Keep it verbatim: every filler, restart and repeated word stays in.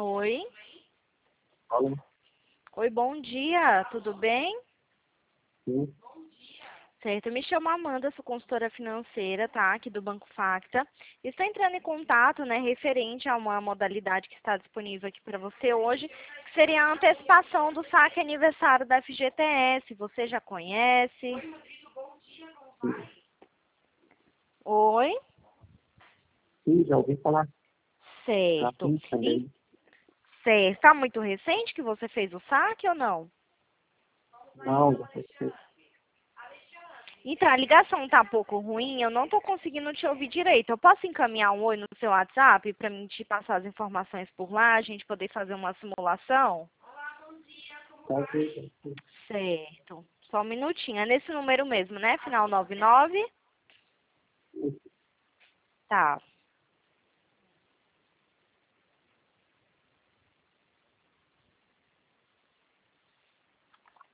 Oi. Alô? Oi, bom dia. Tudo bem? Sim. Certo, eu me chamo Amanda, sou consultora financeira, tá? Aqui do Banco Facta. Estou entrando em contato, né, referente a uma modalidade que está disponível aqui para você hoje, que seria a antecipação do saque aniversário da F G T S. Você já conhece? Oi? Sim, já ouvi falar. Já Certo. fiz E, também. certo. Está muito recente que você fez o saque ou não? Não, já fez. Então, a ligação tá um pouco ruim, eu não tô conseguindo te ouvir direito. Eu posso encaminhar um oi no seu WhatsApp para mim te passar as informações por lá, a gente poder fazer uma simulação? Talvez. Certo. Só um minutinho. É nesse número mesmo, né? Final nove nove? Tá.